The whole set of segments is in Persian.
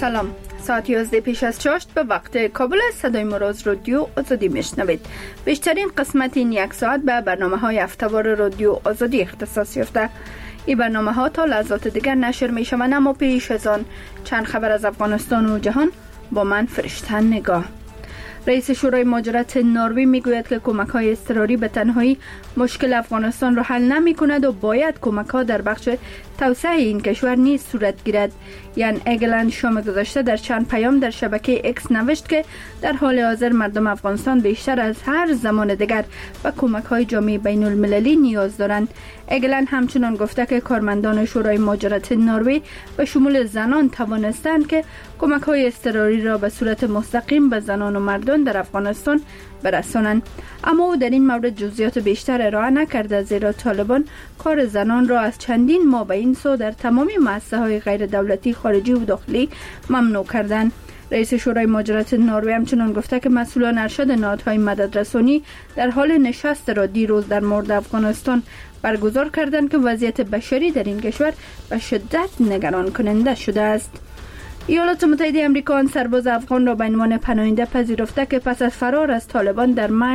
سلام، ساعت 11 پیش از چاشت به وقت کابل صدای مراز رادیو آزادی میشنوید. بیشترین قسمت این یک ساعت به برنامه های هفته‌وار رادیو آزادی اختصاص یافته. این برنامه ها تا لحظات دیگر نشر می شوند، اما پیش از آن چند خبر از افغانستان و جهان با من فرشته نگاه. رئیس شورای مهاجرت نروژ میگوید که کمک های اضطراری به تنهایی مشکل افغانستان را حل نمی کند و باید کمک ها در بخش توسعه این کشور نیز صورت گیرد. یان اگلند شام گذشته در چند پیام در شبکه اکس نوشت که در حال حاضر مردم افغانستان بیشتر از هر زمان دیگر به کمک های جامعه بین المللی نیاز دارند. اگلند همچنان گفته که کارمندان شورای مهاجرت نروژ به شمول زنان توانستند که کمک های اضطراری را به صورت مستقیم به زنان و مردان در افغانستان برسانند، اما او در این مورد جزئیات بیشتر ارائه نکرده، زیرا طالبان کار زنان را از چندین ماه به این سو در تمامی مؤسسه‌های غیر دولتی خارجی و داخلی ممنوع کردند. رئیس شورای مهاجرت نروژ همچنان گفته که مسئولان ارشد نهادهای مددرسانی در حال نشست را دیروز در مورد افغانستان برگزار کردند که وضعیت بشری در این کشور به شدت نگران کننده شده است. ایالات متحده آمریکا آن سرباز افغان را به عنوان پناهنده پذیرفته که پس از فرار از طالبان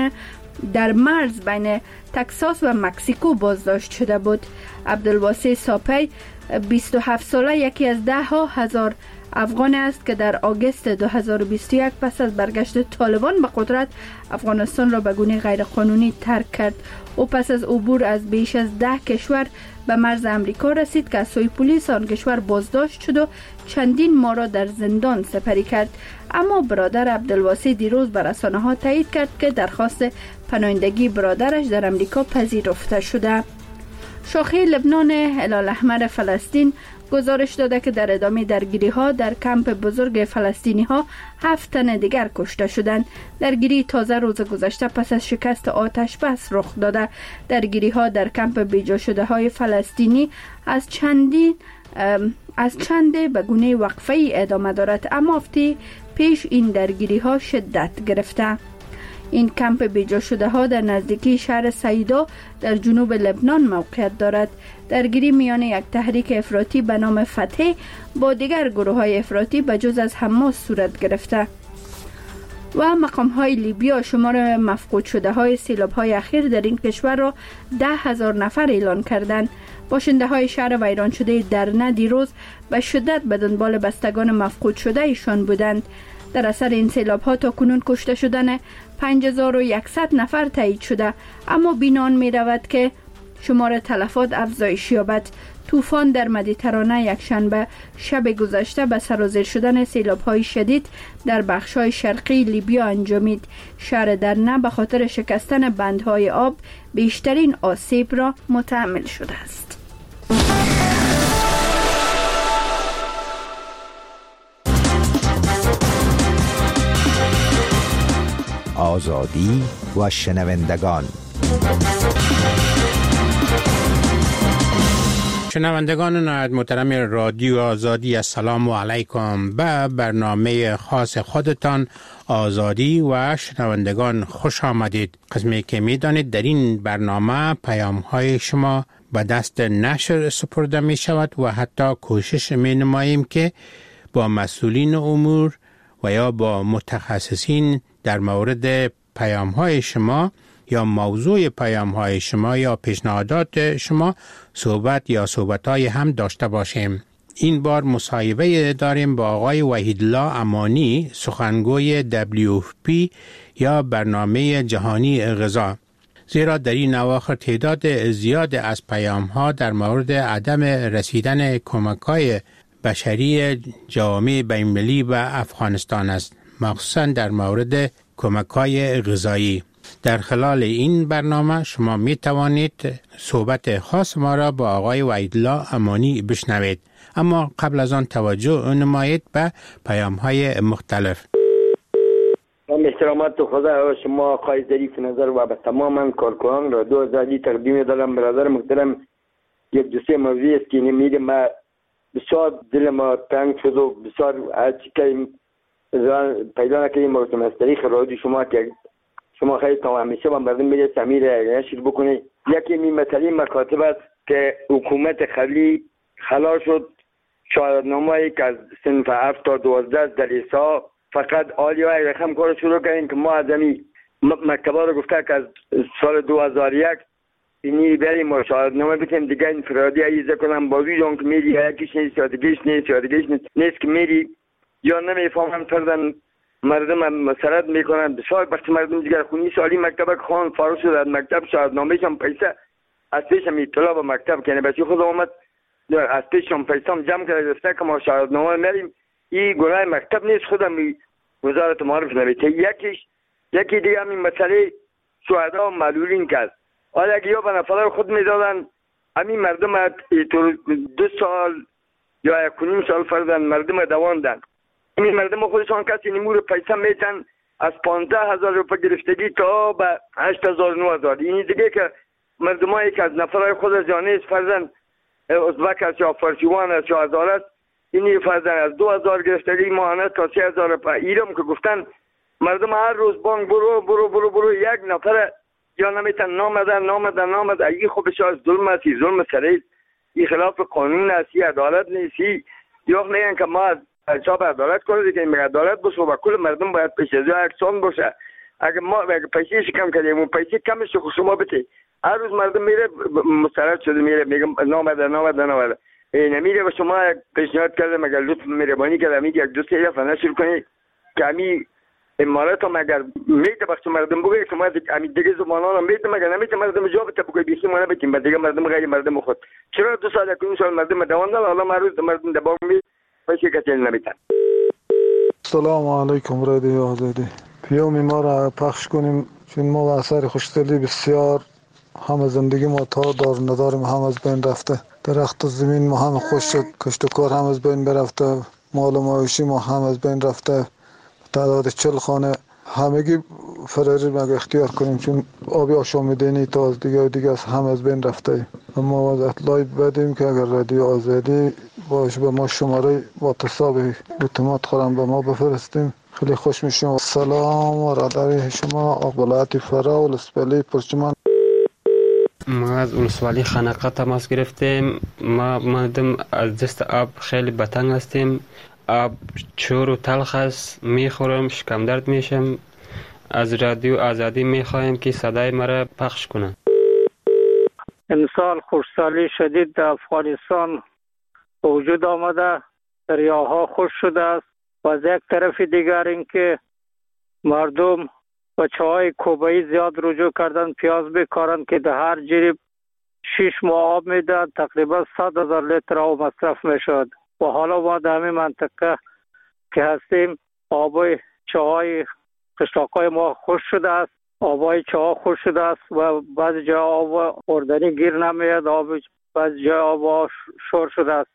در مرز بین تگزاس و مکزیکو بازداشت شده بود. عبدالواسع ساپی 27 ساله یکی از 10,000 افغان است که در آگوست 2021 پس از برگشت طالبان به قدرت افغانستان را به گونه غیرقانونی ترک کرد. او پس از عبور از بیش از 10 کشور به مرز امریکا رسید که از سوی پلیس آن کشور بازداشت شد و چندین ماه را در زندان سپری کرد. اما برادر عبدالواسع دیروز به رسانه‌ها تایید کرد که درخواست پناهندگی برادرش در امریکا پذیرفته شده. شاخه لبنان هلال احمر فلسطین گزارش داده که در ادامه درگیری‌ها در کمپ بزرگ فلسطینی‌ها 7 تن دیگر کشته شدند. درگیری تازه روز گذشته پس از شکست آتش بس رخ داده. درگیری‌ها در کمپ بیجا شده‌های فلسطینی از چند به گونه وقفه‌ای ادامه دارد، اما هفته پیش این درگیری‌ها شدت گرفته. این کمپ بیجا شده ها در نزدیکی شهر سیدا در جنوب لبنان موقعیت دارد. درگیری میان یک تحریک افراطی به نام فتح با دیگر گروه های افراطی به جز از حماس صورت گرفته و مقام های لیبیا شمار مفقود شده های سیلاب های اخیر در این کشور را 10,000 نفر اعلان کردند. باشنده های شهر ویران شده درنه دیروز به شدت به دنبال بستگان مفقود شده ایشان بودند. در اثر این سیلاب ها تا کنون کشته شدن 5100 نفر تایید شده، اما بینان می رود که شمار تلفات افزایش یابد. طوفان در مدیترانه یکشنبه شب گذشته به سرازیر شدن سیلاب های شدید در بخش های شرقی لیبیا انجامید. شهر درنه به خاطر شکستن بندهای آب بیشترین آسیب را متحمل شده است. آزادی و شنوندگان. شنوندگان نهایت محترم رادیو آزادی، السلام علیکم. به برنامه خاص خودتان آزادی و شنوندگان خوش آمدید. قسمی که می دانید در این برنامه پیام های شما به دست نشر سپرده می شود و حتی کوشش می نماییم که با مسئولین امور و یا با متخصصین در مورد پیام های شما یا موضوع پیام های شما یا پیشنهادات شما صحبت های هم داشته باشیم. این بار مصاحبه داریم با آقای وحیدالله امانی، سخنگوی WFP یا برنامه جهانی غذا، زیرا در این اواخر تعداد زیاد از پیام ها در مورد عدم رسیدن کمک های بشری جامعه بین‌المللی به افغانستان است، مخصوصا در مورد کمک‌های غذایی. در خلال این برنامه شما می توانید صحبت خاص ما را با آقای وحیدالله امانی بشنوید، اما قبل از آن توجه نمایید به پیام‌های مختلف. احترامات خدا شما آقای ظریف نظر و به تمام کارکنان رادیو آزادی تقدیم دارم. برادر محترم، یک دوسته موضوعی است که نمیده ما بسیار دل ما تنگ شد و بسیار که پیدا نکنیم موضوع از طریق رادیو شما که شما خیلی تا همیشه با مردم میده سمیر نشر بکنید. یکی این مسئله مکاتب است که حکومت قبلی خلا شد شاهدنامه‌ای که از صنف 7 تا 12 دلیسا فقط آلیا رقم کار شروع کردیم که ما از این مکتبا رو گفته که از سال 2001 اینی بریم ما شاهدنامه بتیم دیگه انفرادی ایزه کنم با ویژن که میری یکیش نیست یا دیگهش نیست که میری یا نمیفهمم فردن مردم مسرد میکنن بسیار وقتی مردم دیگر خونی سالی مکتب خان فارغ شد از مکتب شاهدنامه‌ش هم پیسه از پیشم اطلاع به مکتب کنه بچه خود اومد از پیشم پیسه هم جمع کرده گفته که ما شاهدنامه میریم این گناه مکتب نیست خودم وزارت معارف نوشته یکی دیگه همین مسئله شهدا و معلولین کرد حالا اگه یا به نفر خود میدادن همین مردم 2 سال یا 1.5 سال فردن مردم دواندن این مردم خودشان کسی نمور پیسه میتن از 15,000 روپه گرفتگی تا به 8,000 9,000 این دیگه که مردم هایی که از نفرهای خود از جانیز فرزن ازبک است یا فرشیوان است یا هزار است اینی فرزن از 2,000 گرفتگی ماهانه تا 3,000 روپه ایرم که گفتن مردم هر روز بانک برو یک نفر یا نمیتن نامدن این خوبش از ظلم است ظلم سریع این خلاف قانون است عدالت نیست یا میگن که ما حساب عدالت کنید که این عدالت باشه و کل مردم باید پیش از یکسان باشه اگه ما پیسه کم کردیم اون پیسه کمش رو شما بده هر روز مردم میره مسترد شده میره میگم نامده نمیره و شما پیشنهاد کردم اگر لطف مهربانی کردم یک 2 3 نشر کنید که همین امارات هم اگر میده بخش مردم بگه شما همین دیگه زمانان هم میده مگر نمیده مردم جا بده بگه بیخی ما نبتیم دیگه مردم غیر مردم خود چرا 2 سال 1 سال مردم دواندن حالا هر روز مردم دباغ می پیسه کتل نمیتن. سلام علیکم رادیو آزادی. پیام ما را پخش کنیم چون ما و اثر خوشدلی بسیار هم زندگی ما تا دار نداریم هم از بین رفته درخت و زمین ما هم خوش شد کشت و کار هم از بین برفته مال و معاشی ما هم از بین رفته تعداد 40 خانه همگی فراری مگه اختیار کنیم چون آبی آشامیدنی تا از دیگه هم از بین رفته اما از اطلاعی بدیم که اگر رادیو آزادی باش به ما شماره واتصاب اعتماد خورم به ما بفرستیم خیلی خوش میشیم. سلام و راداری شما اقبالات فرا و لسپلی پرچمان. ما از اولسوالی خنقه تماس گرفتیم. ما مردم از دست آب خیلی بتنگ هستیم. آب چور و تلخ است، میخورم شکم درد میشم. از رادیو آزادی میخوایم که صدای مرا پخش کنند. امسال خشکسالی شدید در افغانستان وجود آمده، دریاها خشک شده است و از یک طرف دیگر اینکه مردم بچه‌های کوبایی زیاد رجوع کردن پیاز بکارن که در هر جریب 6 ماه آب میدن تقریبا 100,000 لیتر آب مصرف میشد و حالا ما در همین منطقه که هستیم آبای چاهای قشلاقای ما خشک شده است، آبای چاها خشک شده است و بعضی جا آب خوردنی گیر نمیاد، بعضی جا آب شور شده است.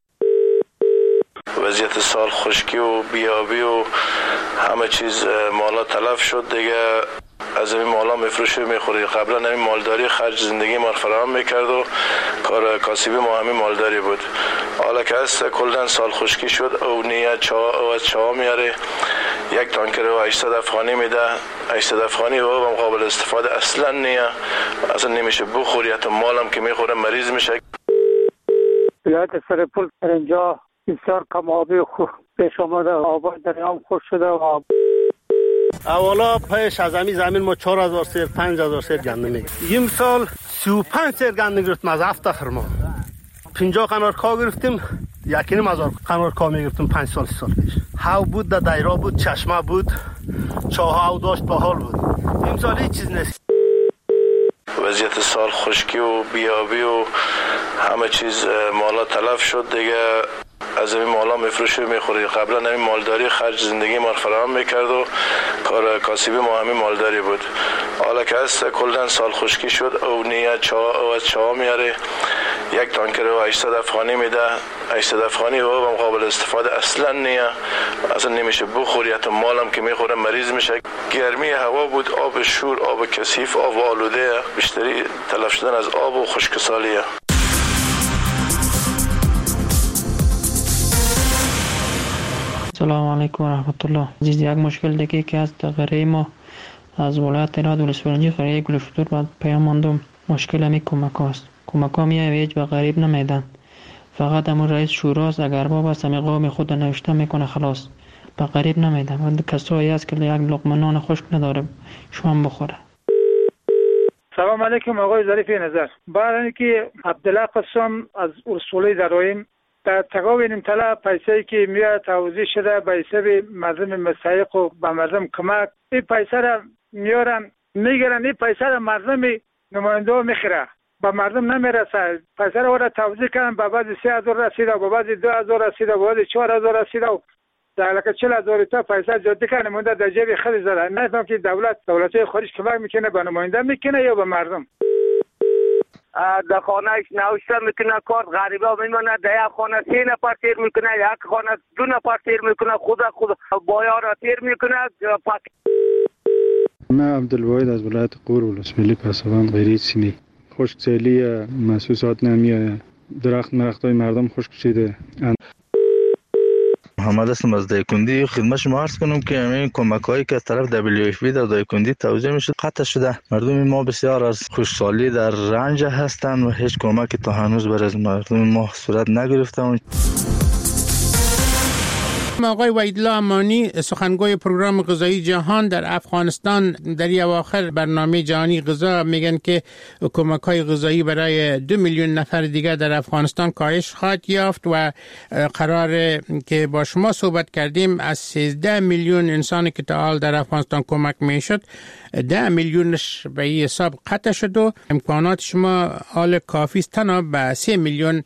وضعیت سال خشکی و بیابی و همه چیز مالا تلف شد دیگه از این مالا میفروشه میخوری. قبلا همین مالداری خرج زندگی ما فراهم میکرد و کار کاسبی ما همین مالداری بود. حالا که هست کلن سال خشکی شد او نیه چا میاره 1 تانکر و 800 افغانی میده. 800 افغانی و هم قابل استفاده اصلا نیه، اصلا نمیشه بخوری، حتی مالم که میخوره مریض میشه. ولایت سرپل در اینجا بسیار کم آبی پیش آمده، آبای دریام خوش شده و اولا پیش از زمین ما 4,000 سیر 5,000 سیر گندم میگرفتیم. این سال 35 سیر گندم گرفتیم از هفته خرما. 50 قنارکا گرفتیم، 1,500 قنارکا میگرفتیم 5 سال 3 سال پیش. هاو بود، در دایره بود، چشمه بود، چاه او داشت باحال بود. این سال هیچ چیز نیست. وضعیت سال خشکی و بیابی و همه چیز مالا تلف شد دیگه از این مالا میفروشه میخوری. قبلا همین مالداری خرج زندگی ما فراهم میکرد و کار کاسبی ما همین مالداری بود. حالا که هست کلن سال خشکی شد او نیه چا میاره 1 تانکر و 800 افغانی میده. 800 افغانی و هم قابل استفاده اصلا نیه، اصلا نمیشه بخوری، حتی مالم که میخوره مریض میشه. گرمی هوا بود، آب شور، آب کثیف، آب آلوده، بیشتری تلف شدن از آب و خشکسالیه. سلام علیکم و رحمت الله. عزیز، یک مشکل دیگه که از غریه ما از ولایت هرات ولسوالی قریه گلفتور بعد پیام ماندم. مشکل همی کمک هاست. کمک ها میایویج و غریب نمیدن، فقط همون رئیس شوراست، اگر باب است همین قوم خود نوشته میکنه خلاص، به غریب نمیدم. و کسایی هست که یک لقمه نان خشک نداره شام بخوره. سلام علیکم آقای ظریف نظر. بعد اینکه عبدالله قسم از اصولی درایم در تقاوین طلا پیسه‌ای که میاد توزیع شده به حساب مردم مستحق و به مردم کمک، این پیسه را میارن میگیرن، این پیسه را مردم نماینده میخره، به مردم نمیرسه. پیسه را توزیع کردن، به بعضی 3000 رسید و به بعضی 2000 رسید و به بعضی 4000 رسید و در لکه 40,000 تا پیسه جدی کنه مونده در جیب خیلی زده. نفهم که دولت خارج کمک میکنه به نماینده میکنه یا به مردم. در خانه نوشته میکنه کارت غریبا میمونه، در یک خانه 3 نفر تیر میکنه، یک خانه 2 نفر تیر میکنه، خود بایا را تیر میکنه. من عبدالواحد از ولایت غور ولسوالی پسابند غیری سینی. خشکسالی محسوسات نمیآید، درختای مردم خشک شده. محمد هستم از دایکندی. خدمت شما عرض کنم که همین کمک‌هایی که از طرف WFP در دایکندی توزیع میشه قطع شده. مردم ما بسیار از خشکسالی در رنج هستند و هیچ کمکی تا هنوز برای مردم ما صورت نگرفته. آقای وحیدالله امانی، سخنگوی پروگرام غذایی جهان در افغانستان، در اواخر برنامه جهانی غذا میگن که کمک‌های غذایی برای 2 میلیون نفر دیگر در افغانستان کاهش خواهد یافت و قرار که با شما صحبت کردیم از 13 میلیون انسانی که تا حال در افغانستان کمک میشد 10 میلیونش به این حساب قطع شد و امکانات شما حال کافی است تنها به 3 میلیون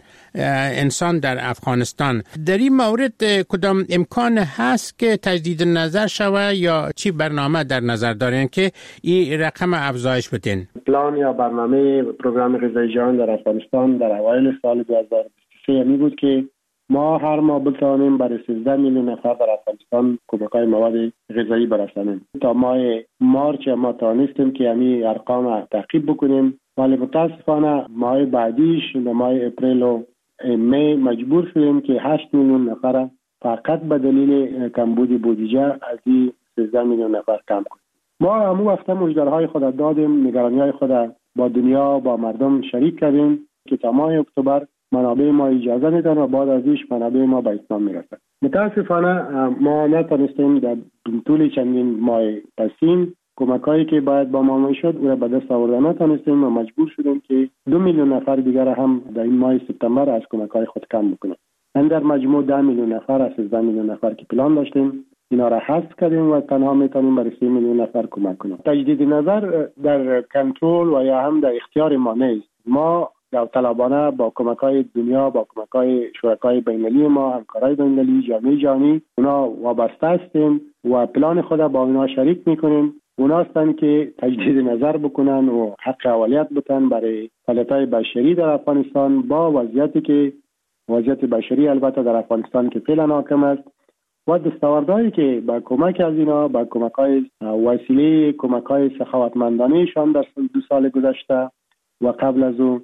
انسان در افغانستان. در این مورد کدام امکان هست که تجدید نظر شوه یا چی برنامه در نظر دارین که این رقم افزایش بدین؟ پلان یا برنامه پروگرام غذایی جهان در افغانستان در اوایل سال 2023 می بود که ما هر ماه بتوانیم برای 13 میلیون نفر در افغانستان کمک‌های مواد غذایی برسانیم. تا ماه مارچ ما توانستیم که همین ارقام تعقیب بکنیم، ولی متاسفانه ماه بعدیش ماه اپریل و می مجبور شدیم که 8 میلیون نفر فقط به دلیل کمبود بودجه از این 13 میلیون نفر کم کنیم. ما همون وقت مژده‌های خود دادیم، نگرانی‌های خود با دنیا با مردم شریک کردیم که تا ماه اکتبر منابع ما اجازه میدن و بعد ازش منابع ما به اتمام میرسه. متاسفانه ما نتونستیم در طول چندین ماه پسین کمکایی که باید با ما میشد او را به دست آوردن نتونستیم و مجبور شدیم که 2 میلیون نفر دیگر هم در این ماه سپتامبر از کمکای خود کم بکنیم. در مجموع 10 میلیون نفر از 13 میلیون نفر که پلان داشتیم اینا را حذف کردیم و تنها میتونیم برای 3 میلیون نفر کمک کنیم. تجدید نظر در کنترل و یا هم در اختیار ما نیست. ما داوطلبانه با کمک‌های دنیا، با کمک‌های شرکای بین‌المللی ما، همکارای بین‌المللی، جامعه جهانی اونا وابسته هستیم و پلان خود با اونا شریک میکنیم. اونا هستن که تجدید نظر بکنن و حق اولیت بتن برای فعالیت‌های بشری در افغانستان با وضعیتی که وضعیت بشری البته در افغانستان که فعلا حاکم است و دستاوردهایی که با کمک از اینا با کمک‌های وسیله کمک‌های سخاوتمندانه‌شان در 2 سال گذشته و قبل از اون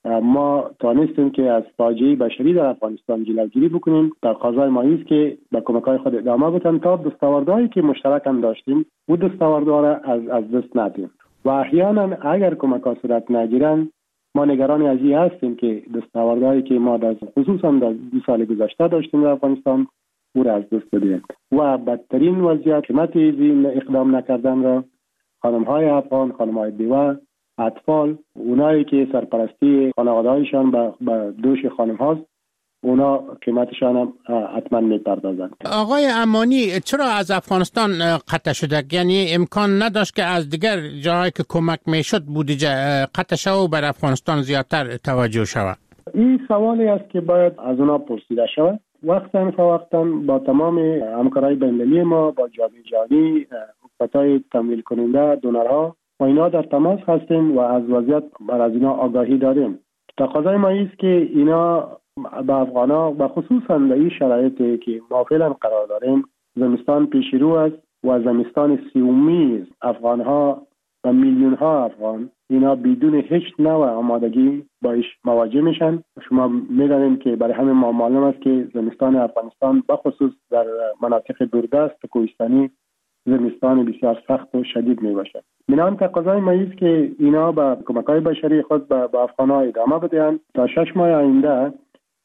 ما توانستیم که از فاجعه بشری در افغانستان جلوگیری بکنیم. تقاضای ما است که با کمک‌های خود ادامه بدیم تا دستاوردهایی که مشترک هم داشتیم و دستاوردها را از دست ندیم و احیانا اگر کمک‌ها صورت نگیرن ما نگران از این هستیم که دستاوردهایی که ما خصوصا در 2 سال گذشته داشتیم در افغانستان او را از دست بدیم و بدترین وضعیت قیمت این اقدام نکردن را خانم‌های افغان، خانم‌های بیوه، اطفال، اونایی که سرپرستی خانواده‌هایشان به دوش خانم هاست اونا قیمتشان هم حتما میپردازن. آقای امانی، چرا از افغانستان قطع شده؟ یعنی امکان نداشت که از دیگر جاهایی که کمک میشد بودجه قطع شود و بر افغانستان زیادتر توجه شود؟ این سوالی است که باید از اونا پرسیده شود. وقتا فوقتا با تمام همکارای بین‌المللی ما، با جامعه جهانی، حکومت‌های تمویل کننده، دونرها و اینا در تماس هستیم و از وضعیت بر از اینا آگاهی داریم. تقاضای ما است که اینا به افغانا و خصوصا در این شرایطی که ما فعلا قرار داریم، زمستان پیش رو است و زمستان سیومی افغانها و میلیون ها افغان اینا بدون هیچ نوع آمادگی باش مواجه میشن. شما میدانید که برای همه ما معلوم است که زمستان افغانستان به خصوص در مناطق دوردست و کوهستانی زمستان بسیار سخت و شدید می باشد. بنابراین تقاضای ما است که اینا با کمک‌های بشری خود به افغان‌ها ادامه بدهند تا 6 ماه آینده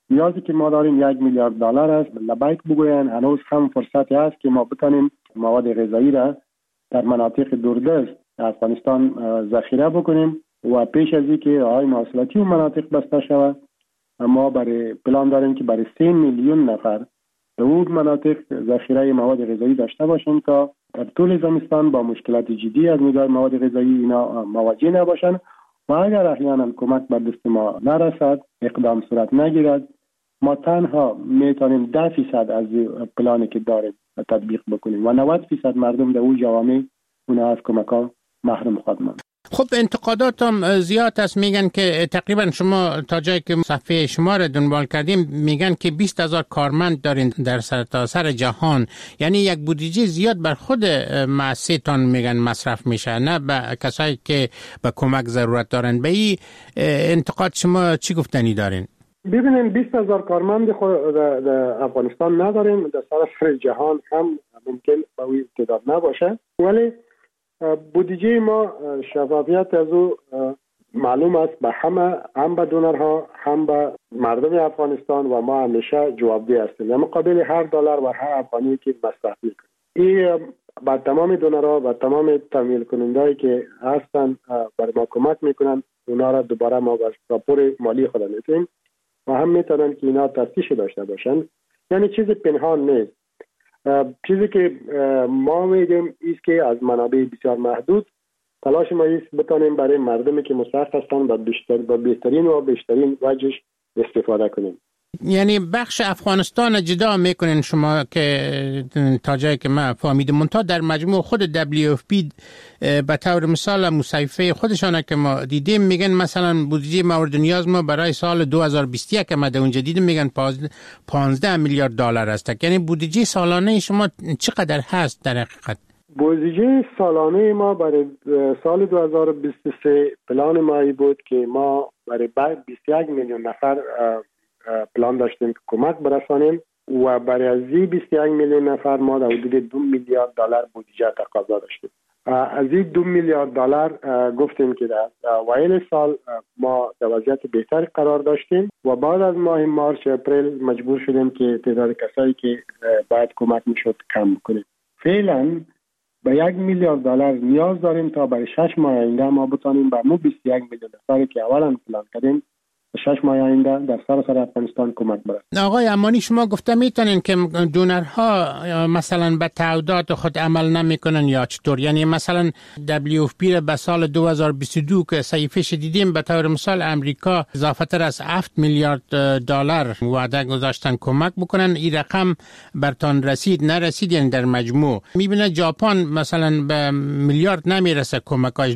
نیازی که ما داریم 1 میلیارد دلار است. لبیک بگوین هنوز هم فرصتی است که ما بتانیم مواد غذایی را در مناطق دوردست افغانستان ذخیره بکنیم و پیش از اینکه راههای مواصلاتی و مناطق بسته شود ما برای پلان داریم که برای 3 میلیون نفر در اون مناطق ذخیره مواد غذایی داشته باشیم تا در طول زمستان با مشکلات جدی از نگاه مواد غذایی اینا مواجه نباشند و اگر احیانا کمک به دست ما نرسد، اقدام صورت نگیرد، ما تنها میتونیم 10% از پلانی که داریم تطبیق بکنیم و 90% مردم در اون جوامع اون از کمک ها محروم خواهد ماند. خب انتقادات هم زیاد است. میگن که تقریبا شما تا جایی که صفحه شما را دنبال کردیم میگن که 20,000 کارمند دارین در سرتاسر جهان، یعنی یک بودجه زیاد بر خود مؤسسه‌تان میگن مصرف میشه، نه به کسایی که به کمک ضرورت دارن. به این انتقاد شما چی گفتنی دارین؟ ببینیم 20,000 کارمند در افغانستان نداریم، در سراسر جهان هم ممکن به این تعداد نباشه، ولی بودجه ما شفافیت از او معلوم است به همه، هم به دونرها هم به مردم افغانستان و ما همیشه جوابدeh هستیم در مقابل هر دلار و هر افغانی که مصرف میکنیم. این با تمام دونرها و تمام تمویل کنندهایی که هستن بر ما کمک میکنن، اونا را دوباره ما با راپور مالی خود میتونیم و هم میتونن که اینا تفتیش داشته باشن، یعنی چیز پنهان نیست. چیزی که ما میگیم ایست که از منابع بسیار محدود تلاش ما ایست بتانیم برای مردمی که مستحق هستن با بهترین و بیشترین وجهش استفاده کنیم. یعنی بخش افغانستان جدا میکنین شما که تا جایی که من فهمیدم، منتها در مجموع خود WFP به طور مثال مصیفه خودشانه که ما دیدیم میگن مثلا بودجه مورد نیاز ما برای سال 2021 که ما در اونجا دیدیم میگن 15 میلیارد دلار است. یعنی بودجه سالانه شما چقدر هست در حقیقت؟ بودجه سالانه ما برای سال 2023 پلان ما بود که ما برای 21 میلیون نفر پلان داشتیم که کمک برسانیم و برای از 21 میلیون نفر ما در حدود 2 میلیارد دلار بودجه تقاضا داشتیم. از این 2 میلیارد دلار گفتیم که در اوایل سال ما در وضعیت بهتری قرار داشتیم و بعد از ماه مارچ اپریل مجبور شدیم که تعداد کسایی که باید کمک میشد کم کنیم. فعلا به 1 میلیارد دلار نیاز داریم تا برای 6 ماه آینده ما بتانیم به مو 21 میلیون نفری که اولا پلان کردیم 6 ماه آینده در سراسر افغانستان کمک برسد. آقای امانی شما گفته میتونین که دونرها مثلا به تعهدات خود عمل نمیکنن یا چطور؟ یعنی مثلا WFP را به سال 2022 که صحیفه‌اش دیدیم به طور مثال امریکا اضافه تر از 7 میلیارد دلار وعده گذاشتن کمک بکنن، این رقم برتان رسید نرسید؟ یعنی در مجموع میبینه ژاپن مثلا به میلیارد نمیرسه کمکاش،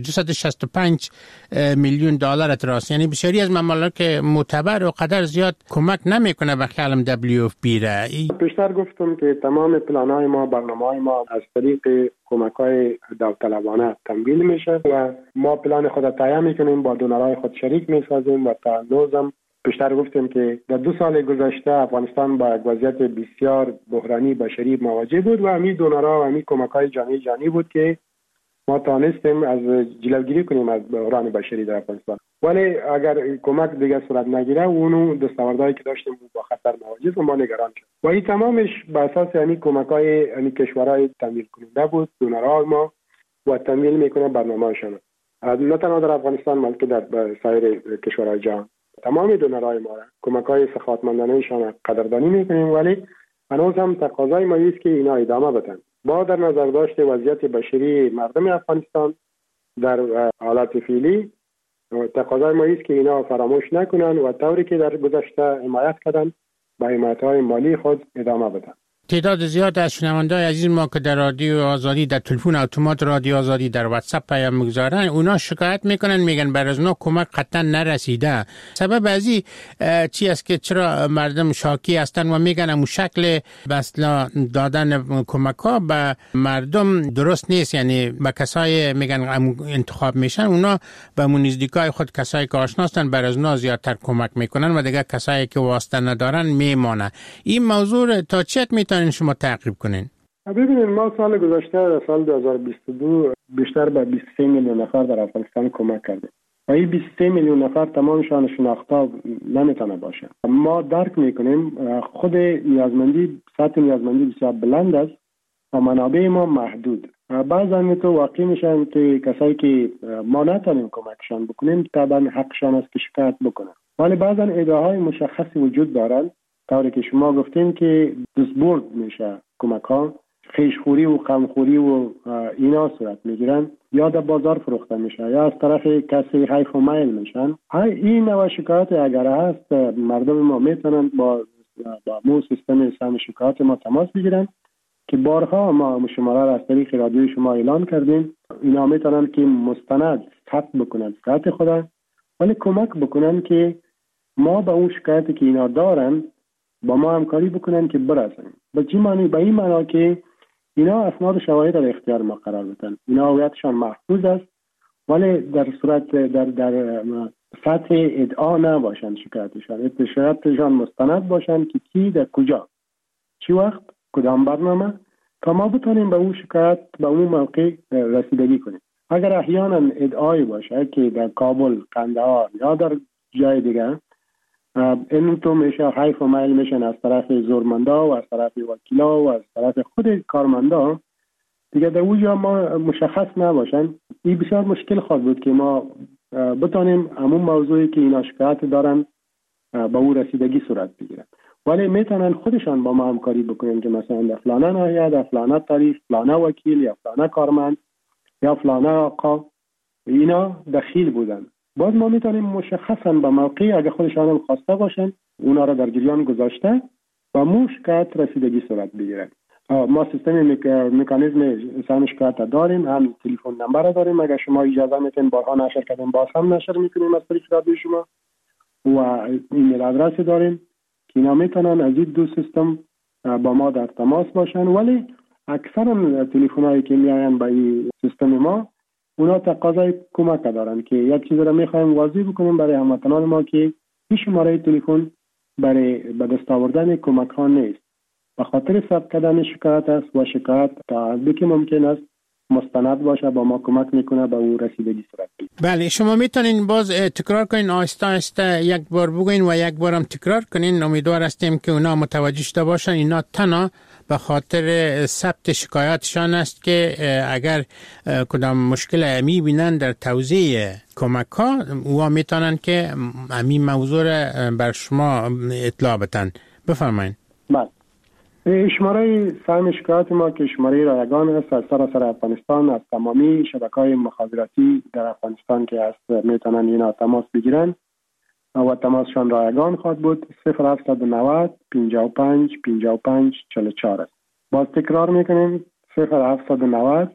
265 میلیون دلار تراست. یعنی بسیاری از ممالک معتبر و قدر زیاد کمک نمیکنه به خیالم WFP را. پیشتر گفتم که تمام پلان‌های ما، برنامه‌های ما از طریق کمک‌های داوطلبانه تمویل میشه و ما پلان خود تهیه میکنیم، با دونرهای خود شریک میسازیم و تا هنوزم پیشتر گفتیم که در 2 سال گذشته افغانستان با یک وضعیت بسیار بحرانی بشری مواجه بود و همین دونرها و همین کمک‌های جانی بود که ما توانستیم از جلوگیری کنیم از بحران بشری در افغانستان. ولی اگر کمک دیگه صورت نگیره اونو دستاوردهایی که داشتیم با خطر مواجه و ما نگران شد و این تمامش به اساس یعنی کمک‌های یعنی کشورهای تمویل کننده بود، دونرها ما و تمویل میکنه برنامه‌شون، نه تنها در افغانستان بلکه در سایر کشورهای جهان. تمام دونرهای ما کمک‌های سخاوتمندانه‌شان قدردانی میکنیم، ولی هنوز هم تقاضای ما است که اینا ادامه بدن با در نظر داشت وضعیت بشری مردم افغانستان در حالت فعلی. تقاضای ما است که اینا فراموش نکنن و طوری که در گذشته حمایت کردن با حمایت‌های مالی خود ادامه بدن. تعداد زیاد از شنونده‌های عزیز ما که در رادیو آزادی، در تلفن اتومات رادیو آزادی، در واتساپ پیام میگذارن، اونا شکایت میکنن، میگن بر از اونا کمک قطعا نرسیده. سبب ازی چی است که چرا مردم شاکی هستن و میگن امو شکل بسلا دادن کمک ها به مردم درست نیست؟ یعنی به کسای میگن انتخاب میشن اونا به نزدیکای خود کسایی که آشنا هستن بر از اونا زیادتر کمک میکنن و دیگه کسایی که واسطه ندارن میمانه. این موضوع تا چه میتونین شما تعقیب کنین؟ ببینید ما سال گذشته در سال 2022 بیشتر به 23 میلیون نفر در افغانستان کمک کردیم و این 23 میلیون نفر تمامشان شناخته نمیتونه باشه. ما درک میکنیم خود نیازمندی، سطح نیازمندی بسیار بلند است و منابع ما محدود. بعضا تو واقع میشن که کسایی که ما نتونیم کمکشان بکنیم طبعا حقشان است که شکایت بکنن، ولی بعضا ادعاهای مشخصی وجود دارن طوری که شما گفتین که دزبورد میشه کمک ها، خیشخوری و غمخوری و اینا صورت میگیرن، یا در بازار فروخته میشه یا از طرف کسی حیف و میل میشن. این نوع شکایت اگر هست مردم ما میتونن با مو سیستم سهم شکایت ما تماس بگیرن که بارها ما شماره را از طریق رادیوی شما اعلان کردیم. اینا میتونن که مستند ثبت بکنن شکایت خود، ولی کمک بکنن که ما به اون شکایتی که اینا دارن با ما همکاری بکنن که برسیم. به چی معنی؟ به این معنی که اینا اسناد و شواهد در اختیار ما قرار بدن. اینا هویتشان محفوظ است، ولی در صورت در سطح ادعا نباشند شکایتشان. شکایتشان مستند باشند که کی در کجا چی وقت کدام برنامه، تا ما بتونیم به اون شکایت به اون موقع رسیدگی کنیم. اگر احیانا ادعایی باشه که در کابل، قندهار یا در جای دیگه این تو میشه حیف و میل میشن از طرف زورمندا و از طرف وکیلا و از طرف خود کارمندا، دیگه در اونجا ما مشخص نباشن، این بسیار مشکل خواهد بود که ما بتونیم همون موضوعی که اینا شکایت دارن به اون رسیدگی صورت بگیرن. ولی میتونن خودشان با ما همکاری بکنن که مثلا در فلانه ناحیه، در فلانه تاریخ، فلانه وکیل یا فلانه کارمند یا فلانه آقا اینا دخیل بودن. باز ما میتونیم مشخصا به موقع اگه خودشان هم خواسته باشن اونا را در جریان گذاشته و مشکلات رسیدگی صورت بگیرن. ما سیستم مکانیزم سهم شکایت داریم، هم تلفن نمبر داریم. اگه شما اجازه میتین بارها نشر کردیم باز هم نشر میکنیم از طریق رادیو شما، و ایمیل آدرس داریم که اینا میتونن از این دو سیستم با ما در تماس باشن. ولی اکثرا تلفن هایی که میاین به این سیستم ما اونا تقاضای کمک دارن که یک چیز را میخوایم واضح بکنیم برای هموطنان ما که این شماره تلفن برای به دست آوردن کمک ها نیست، به خاطر ثبت کردن شکایت است و شکایت تا حدی که ممکن است مستند باشه با ما کمک میکنه به اون رسیدگی صورت بگیره. بله، شما میتونین باز تکرار کنین، آهسته آهسته یک بار بگوین و یک بارم تکرار کنین. امیدوار هستیم که اونا متوجه شده باشن اینا تنها به خاطر ثبت شکایاتشان است که اگر کدام مشکل میبینن در توزیع کمک ها او میتونن که همین موضوع بر شما اطلاع بدن. بفرمایید. بله، شماره سهم شکایات ما که شماره رایگان است از سراسر افغانستان، از تمامی شبکه‌های مخابراتی در افغانستان که هست میتونن اینا تماس بگیرن و تماسشان رایگان خواهد بود. 0790 55 55 44 است. باز تکرار میکنیم 0790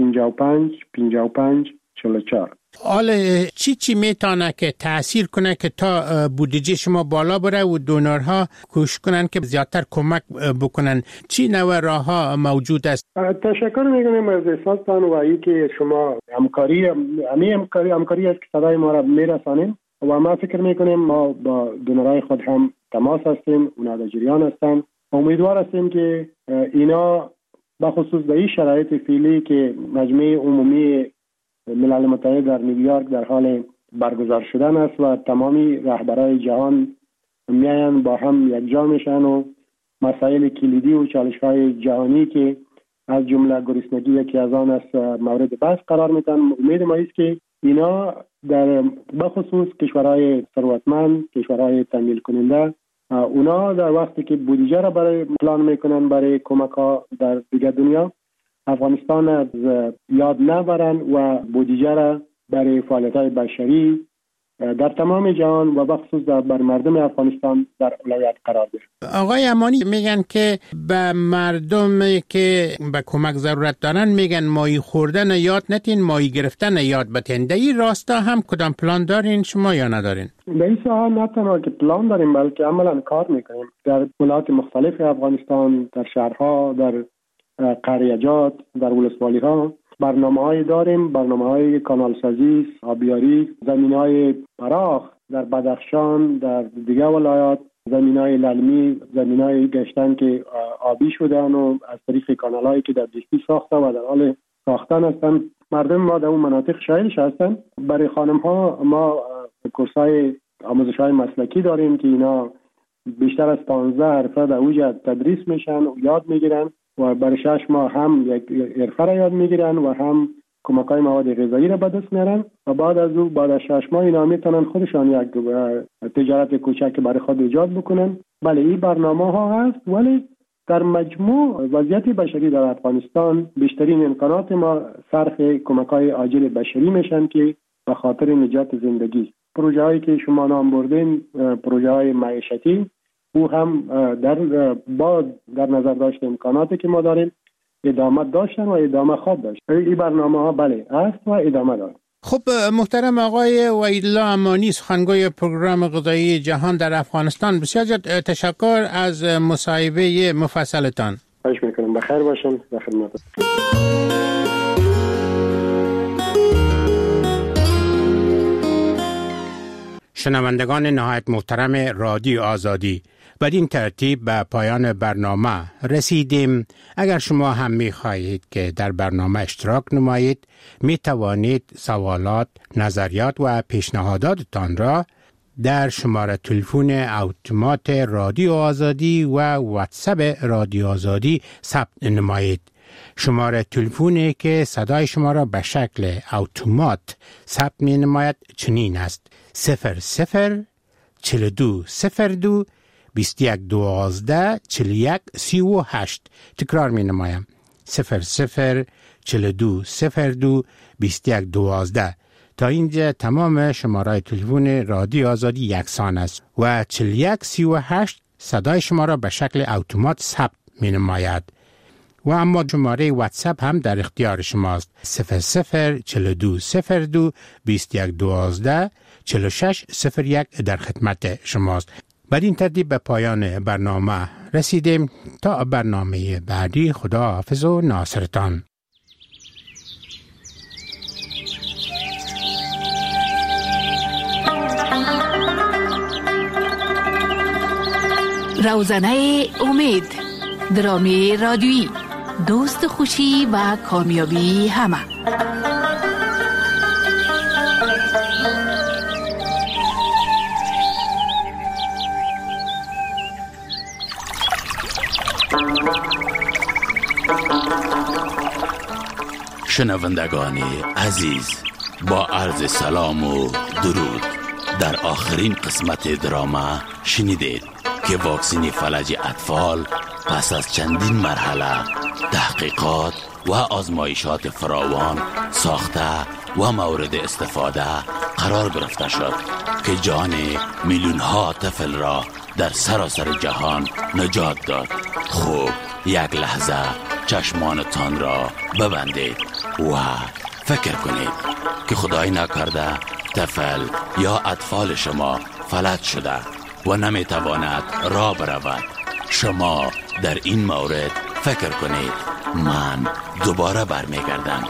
55 55 44. حالا چی میتونه که تأثیر کنه که تا بودجه شما بالا بره و دونرها کوشش کنن که زیادتر کمک بکنن؟ چی نوع راه ها موجود است؟ تشکر میکنیم از احساستان و ای که شما همکاری است که صدای ما را میرسانیم و ما فکر میکنیم ما با دونرهای خود هم تماس هستیم، اونا در جریان هستن. امیدوار هستیم که اینا بخصوص در این شرایط فعلی که مجمع عمومی ملل متحد در نیویورک در حال برگزار شدن است و تمامی رهبرای جهان میاین با هم یکجا میشن و مسائل کلیدی و چالش‌های جهانی که از جمله گرسنگی یکی از آن است مورد بحث قرار میدن. امید ما است که اینا در بخصوص کشورهای ثروتمند، کشورهای تمویل کننده، اونا در وقتی که بودجه را برای پلان میکنن برای کمک ها در دیگر دنیا، افغانستان از یاد نبرن و بودجه را برای فعالیت‌های بشری در تمام جهان و بخصوص بر مردم افغانستان در اولویت قرار دهند. آقای امانی میگن که به مردمی که به کمک ضرورت دارن میگن ماهی خوردن یاد نتین، ماهی گرفتن یاد بتین. در این راستا هم کدام پلان دارین شما یا ندارین؟ در این ساحه نه تنها که پلان داریم بلکه عملا کار میکنیم در ولایات مختلف افغانستان، در شهرها، در قریجات، در ولسوالی‌ها برنامه‌های داریم، برنامه‌های کانالسازی، آبیاری، زمین‌های فراخ در بدخشان، در دیگر ولایات، زمین‌های للمی، زمین‌های گشتن که آبی شدن و از طریق کانال‌هایی که در دیستی ساخته و در حال ساختن هستند مردم ما در اون مناطق شاهدش هستن. برای خانم ها ما کورس‌های آموزش‌های مسلکی داریم که اینا بیشتر از 15 حرفه در اوج تدریس میشن و یاد میگیرن و برای 6 ماه هم یک حرفه را یاد میگیرن و هم کمک‌های مواد غذایی را به دست میارن و بعد از 6 ماه اینا میتونن خودشان یک تجارت کوچک برای خود ایجاد بکنن. بله این برنامه ها هست، ولی در مجموع وضعیت بشری در افغانستان بیشترین امکانات ما صرف کمک‌های عاجل بشری میشن که به خاطر نجات زندگی. پروژه هایی که شما نام بردین پروژه های معیشتی او هم در نظر داشت امکاناتی که ما داریم ادامه داشتن و ادامه خواب داشت. این برنامه ها بله هست و ادامه دارد. خب محترم آقای وحیدالله امانی، سخنگوی پروگرام غذایی جهان در افغانستان، بسیار تشکر از مصاحبه مفصلتان. خواهش میکنم. بخیر باشین. در خدمت. شنوندگان نهایت محترم رادیو آزادی، بدین ترتیب به پایان برنامه رسیدیم. اگر شما هم می خواهید که در برنامه اشتراک نمایید، می توانید سوالات، نظریات و پیشنهاداتتان را در شماره تلفن اتومات رادیو آزادی و واتساپ رادیو آزادی ثبت نمایید. شماره تلفنی که صدای شما را به شکل اتومات ثبت می نماید چنین است: 00 42 02 21 12 41 38. تکرار می نمایم: 00 42 02 21 12. تا اینجا تمام شماره تلفن رادیو آزادی یکسان است و 41 38 صدای شما را به شکل اتومات ثبت می نماید. و اما شماره واتساپ هم در اختیار شماست: 00 42 02 21 12 46 01 در خدمت شماست. بدین ترتیب به پایان برنامه رسیدیم. تا برنامه بعدی، خدا حافظ و ناصرتان. روزنه امید، درامی رادیویی، دوست خوشی و کامیابی همه. شنوندگان عزیز، با عرض سلام و درود، در آخرین قسمت دراما شنیدید که واکسن فلج اطفال پس از چندین مرحله تحقیقات و آزمایشات فراوان ساخته و مورد استفاده قرار گرفته شد که جان میلیون ها طفل را در سراسر جهان نجات داد. خوب یک لحظه چشمانتان را ببندید و فکر کنید که خدای نکرده طفل یا اطفال شما فلج شده و نمیتواند راه برود. شما در این مورد فکر کنید. من دوباره برمیگردم.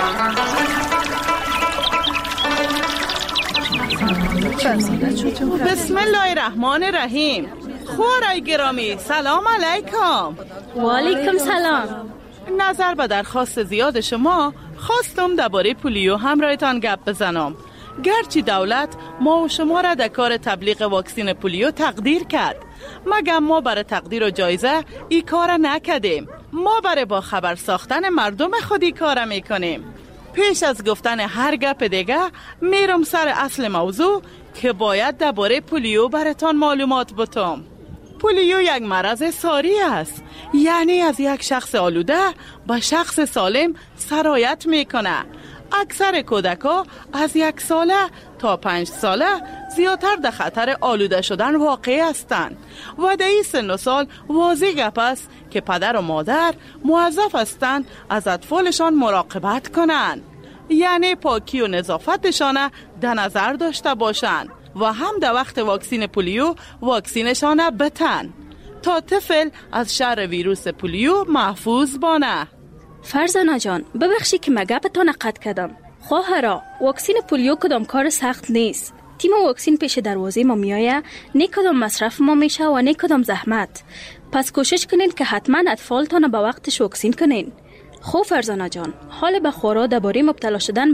بسم الله الرحمن الرحیم. خورای گرامی، سلام علیکم. و علیکم سلام. نظر به درخواست زیاد شما خواستم درباره پولیو همراهتان گپ بزنم. گرچه دولت ما و شما را در کار تبلیغ واکسن پولیو تقدیر کرد، مگر ما برای تقدیر و جایزه ای کار نکردیم. ما برای با خبر ساختن مردم خودی کار میکنیم. پیش از گفتن هر گپ دیگه میرم سر اصل موضوع که باید درباره پولیو براتان معلومات بتم. پولیو یک مرض ساری است، یعنی از یک شخص آلوده به شخص سالم سرایت میکنه. اکثر کودک‌ها از 1 ساله تا 5 ساله زیادتر در خطر آلوده شدن واقع هستند و در این سن و سال واضح گپ است که پدر و مادر موظف هستند از اطفالشان مراقبت کنند، یعنی پاکی و نظافتشان در نظر داشته باشند و هم در وقت واکسن پولیو واکسینشان بتن تا طفل از شر ویروس پولیو محفوظ بانه. فرزانه جان، ببخشی که مگپتان قطع کردم. خواهرا، واکسن پولیو کدام کار سخت نیست. تیم واکسن پیش دروازه ما میایه، نه کدام مصرف ما میشه و نه کدام زحمت. پس کوشش کنین که حتما اطفالتان به وقتش واکسن کنین. خب فرزانه جان، حال به خورا درباره مبتلا شدن